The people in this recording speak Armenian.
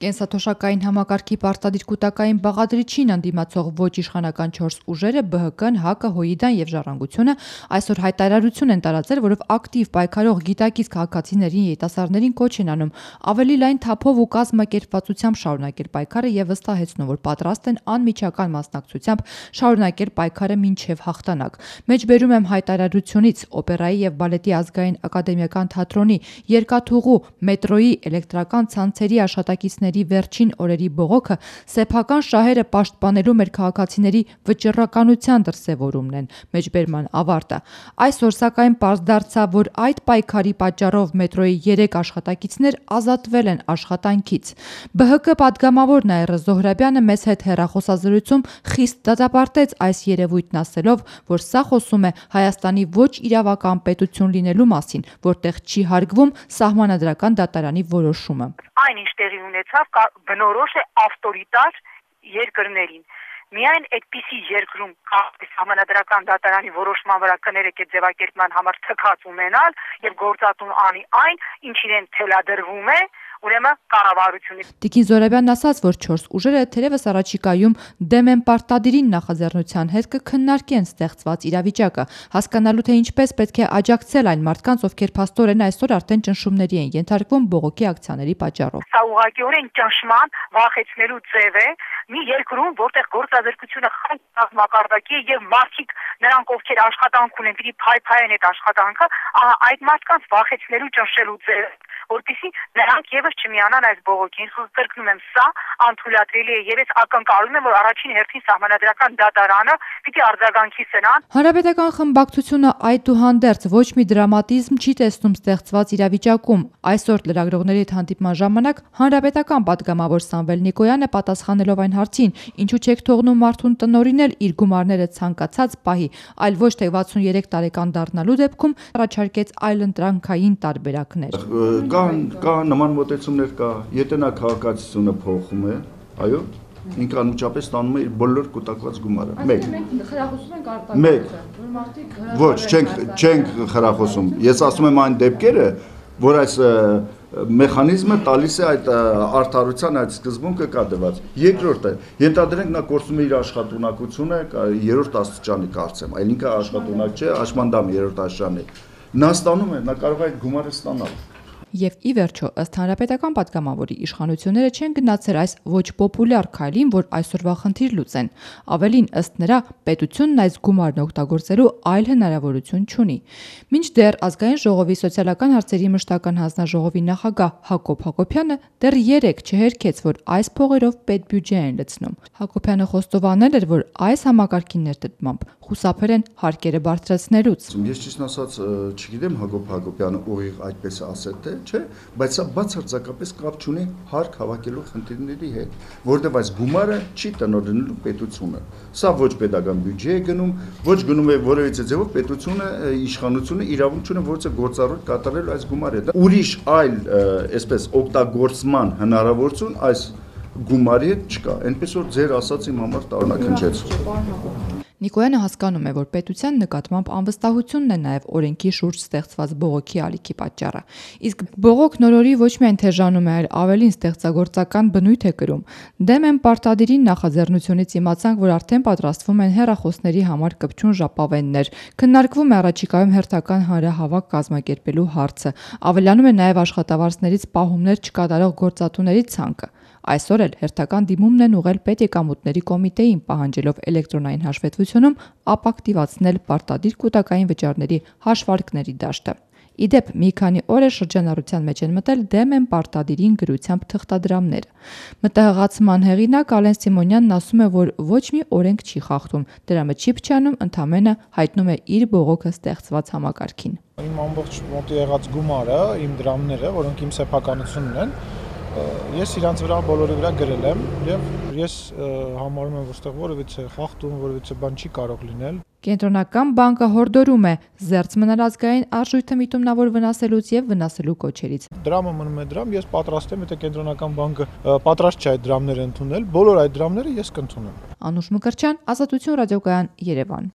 Կենսաթոշակային համակարգի պարտադիր կուտակային բաղադրիչին ընդդիմացող ոչ իշխանական 4 ուժերը ԲՀԿ-ն, ՀԱԿ-ը, ՀՅԴ-ն եւ Ժառանգությունը այսօր հայտարարություն են տարածել, որով ակտիվ պայքարող գիտակից քաղաքացիներին, երիտասարդներին կոչ են անում ավելի լայն թափով ու կազմակերպվածությամբ շարունակել պայքարը եւ վստահեցնում, որ պատրաստ են անմիջական մասնակցությամբ շարունակել պայքարը մինչեւ հաղթանակ։ Մեջբերում եմ հայտարարությունից օպերայի եւ բալետի ազգային ակադեմիական թատրոնի, երկաթուղու, մետրոյի, էլեկտրական ցանցերի աշխատակիցների վերջին օրերի բողոքը սեփական շահերը պաշտպանելու մեր քաղաքացիների վճռականության դրսևորումն են։ Մեջբերման ավարտը։ Այսօր սակայն պարզ դարձավ, որ այդ պայքարի պատճառով մետրոյի 3 աշխատակիցներ ազատվել են աշխատանքից։ ԲՀԿ պատգամավոր Նաիրա Զոհրաբյանը մեզ հետ հեռախոսազրույցում խիստ դատապարտեց այս երևույթն ասելով, որ սա խոսում է Հայաստանի ոչ իրավական պետություն լինելու մասին, որտեղ չի հարգվում սահմանադրական դատարանի որոշումը։ Այն ինչ տեղի ունեցավ, բնորոշ է ավտորիտար երկրներին։ Միայն այդպիսի երկրում սահմանադրական դատարանի որոշման վրա կներեք այդ ձևակերպման համար թքած ունենալ եւ գործատուն անի այն, ինչ իրեն թելադրվում է, ուրեմն կառավարությունից։ Տիկին Զոհրաբյանն ասաց, որ 4 ուժերը թերևս առաջիկայում դեմ են պարտադիրին նախաձեռնության հետ կքննարկեն ստեղծված իրավիճակը, հասկանալու թե ինչպես պետք է աջակցել այն մարդկանց, ովքեր փաստորեն այսօր արդեն ճնշումների են ենթարկվում բողոքի ակցիաների պատճառով։ Սա ուղղակիորեն ճնշման վախեցնելու ձև է մի երկրում, որտեղ գործազրկությունը խայտ մակարդակի է եւ մարդիկ նրանք ովքեր աշխատանք ունեն, պիտի փայփայեն այդ աշխատանքը, այդ մարդկանց վախեցնելու ճնշելու ձև, որպեսզի նրանք եւս չմիանան այս բողոքին։ Ես ձեռքնում եմ սա անթույլատրելի է եւ ես ակնկալում եմ, որ առաջին հերթին սահմանադրական դատարանը պիտի արձագանքի սրան։ Հանրապետական խմբակցությունը այդուհանդերձ ոչ մի դրամատիզմ չի տեսնում ստեղծված իրավիճակում։ Այսօր լրագրողների հետ հանդիպման ժամանակ հանրապետական պատգամավոր Սամվել Նիկոյանը պատասխանելով այն հարցին, ինչու չեք թողնում մարդուն տնօրինել իր գումարները ցանկացած պահի, այլ ոչ թե 63 տարեկան դառնալու դեպքում, առաջարկեց այլընտրանքային տարբերակներ։ Կա նման մոտեցումներ կա, եթե նա քաղաքացիությունը փոխում է, այո, ինքը անմիջապես ստանում է իր բոլոր կուտակված գումարը։ Մենք խրախուսում ենք արտադրությունը, որ մարդիկ ոչ, չենք խրախուսում։ Ես ասում եմ այն դեպքերը, որ այս մեխանիզմը տալիս է այդ արդարության այդ սկզբունքը կատարված։ Երկրորդը, ենթադրենք նա կորցնում է իր աշխատունակությունը, 3-րդ աստիճանի կարծեմ, այլ ինքը աշխատունակ չէ, հաշմանդամ 3-րդ աստիճանի։ Նա ստանում է, նա կարող է այդ գումարը ստանալ։ Եվ ի վերջո, ըստ հանրապետական պատգամավորի, իշխանությունները չեն գնացել այս ոչ պոպուլյար քայլին, որ այսօրվա խնդիր լուծեն։ Ավելին, ըստ նրա, պետությունն այս գումարն օգտագործելու այլ հնարավորություն չունի։ Մինչդեռ Ազգային ժողովի սոցիալական հարցերի մշտական հանձնաժողովի նախագահ Հակոբ Հակոբյանը դեռ 3 չհերքեց, որ այս փողերով պետբյուջե են լցնում։ Հակոբյանը խոստովանել էր, որ այս համակարգի ներդրմամբ խուսափել են հարկերը բարձրացնելուց։ Ես ճիշտ ասած չգիտեմ Հակոբ Հակոբյանը ուղիղ այդպես ասել թե չէ, բայց սա բացարձակապես կապ չունի հարկ հավաքելու խնդիրների հետ, որտեղ այս գումարը չի տնօրինելու պետությունը։ Սա ոչ պետական բյուջե է գնում, ոչ գնում է որևիցե ձևով պետությունը, իշխանությունը իրավունք չունի որևէ գործառույթ կատարելու այս գումարը։ Ուրիշ այլ, այսպես օգտագործման հնարավորություն այս գումարի հետ չկա, այնպես որ ձեր ասած իմ համար տարօրինակ չէ։ Նիկոյանը հասկանում է, որ պետության նկատմամբ անվստահությունն է նաև օրենքի շուրջ ստեղծված բողոքի ալիքի պատճառը։ Իսկ բողոքն օրորի ոչ միայն թեժանում է, այլ ավելին ստեղծագործական բնույթ է կրում։ Դեմ են պարտադիրին նախաձեռնությունից իմացանք, որ արդեն պատրաստվում են հեռախոսների համար կպչուն ժապավեններ։ Քննարկվում է առաջիկայում հերթական հանրահավաք կազմակերպելու հարցը։ Ավելանում է նաև աշխատավարձներից պահումներ չկատարող գործատուների ցանկը։ Այսօր էլ հերթական դիմումն են ուղղել պետեկամուտների կոմիտեին, պահանջելով էլեկտրոնային հաշվետվությունում ապակտիվացնել պարտադիր կուտակային վճարների հաշվարկների դաշտը։ Իդեպ մի քանի օր է շրջանառության մեջ են մտել դեմ են պարտադիրին գրությամբ թղթադրամները։ Մտահղացման հեղինակ Ալեն Սիմոնյանն ասում է, որ ոչ մի օրենք չի խախտում, դրամը չի փչանում, ընդամենը հայտնում է իր բողոքը ստեղծված համակարգին։ Իմ ամբողջ մոտի եղած գումարը, իմ դրամները, որոնք իմ սեփականությունն են, ես իրանց վրա բոլորի վրա գրել եմ եւ ես համարում եմ, որ այստեղ որևիցե խախտում, որևիցե բան չի կարող լինել։ Կենտրոնական բանկը հորդորում է զերծ մնալ ազգային արժույթը միտումնավոր վնասելուց եւ վնասելու կոչերից։ Դրամը մնում է դրամ, ես պատրաստ եմ, եթե կենտրոնական բանկը պատրաստ չէ այդ դրամները ընդունել, բոլոր այդ դրամները ես կընդունեմ։ Անուշ Մկրտչյան, Ազատություն ռադիոկայան, Երևան։